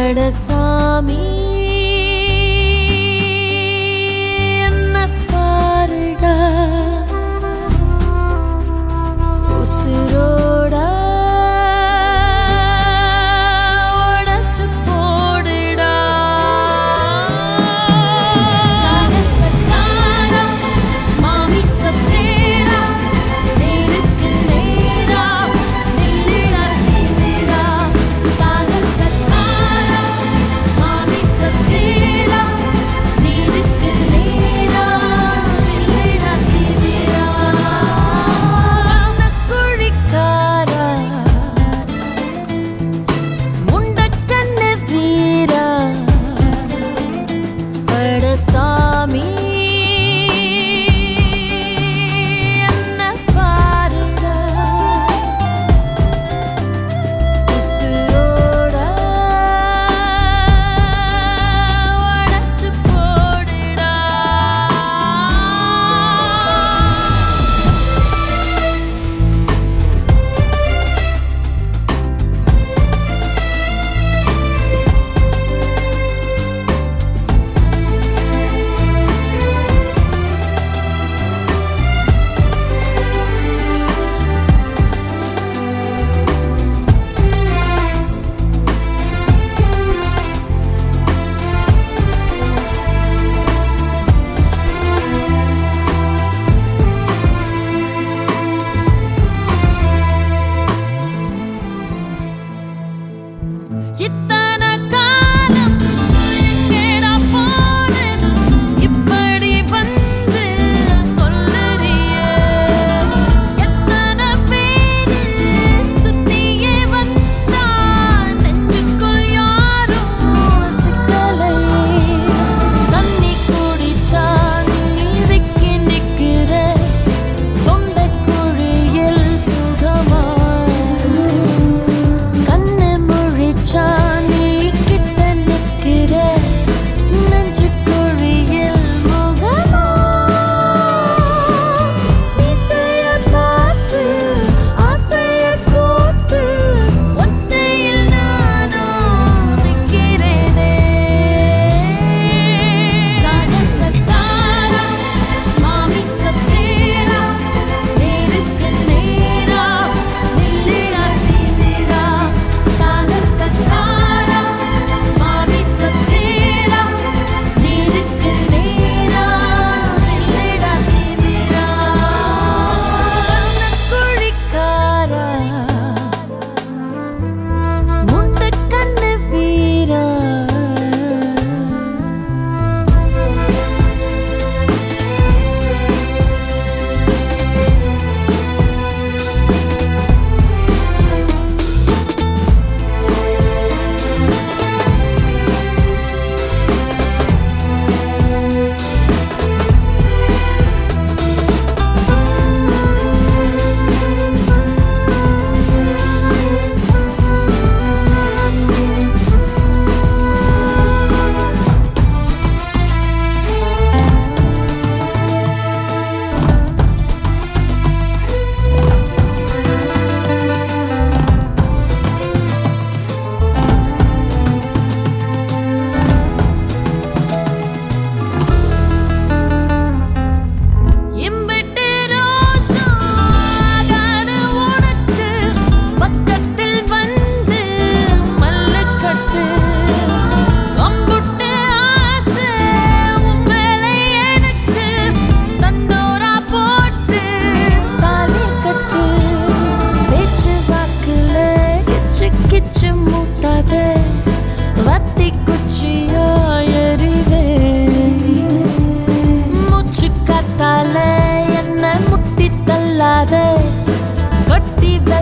சாமி என்ன பாருடா உசுரோட உடைச்சு போடுடா சாகசக்காரா மாமி சத்தேரா நேருக்கு நேரா நில்லிடா தீவிரா சாகசக்காரா மாமி சத்தேரா நேருக்கு நேரா நில்லிடா தீவிரா குழிக்காரா முண்டக்கண்ணு வீரா சாமி என்ன பாருடா உசுரோட உடைச்சு போடுடா இத்தனை காலம் எங்கேடா போனேன் இப்படி வந்து கொல்லுறியே எத்தனை பேரு சுத்தியே வந்தா நெஞ்சுக்குள் யாரும் சிக்கலையே தண்ணி குடிச்சா நீதிக்கு நிக்கிற தொண்டைக்குழியில் சுகமா கண்ணு முழிச்சா நீ கிட்ட நிக்கிற நெஞ்சு குழியில் முகமா இசைய பார்த்து ஆசைய கூத்து ஒத்தையில் நானும் நிக்கிறேனே சாகசக்காரா மாமி சத்தேரா நேருக்கு நேரா நில்லிடா தீவிரா சாகசக்காரா மாமி சத்தேரா நேருக்கு நேரா நில்லிடா தீவிரா குழிக்காரா முண்டக்கண்ணு வீரா இம்பிட்டு ரோஷம் ஆகாது உனக்கு பக்கத்தில் வந்து மல்லுக்கட்டு அம்புட்டு ஆசை உன் மேலே எனக்கு தண்டோரா போட்டு தாலி கட்டு பேச்சு வாக்குல கிச்சு கிச்சு மூட்டாத வத்தி குச்சியா எறிவே மூச்சு காத்தால என்ன முட்டி தள்ளாத கட்டி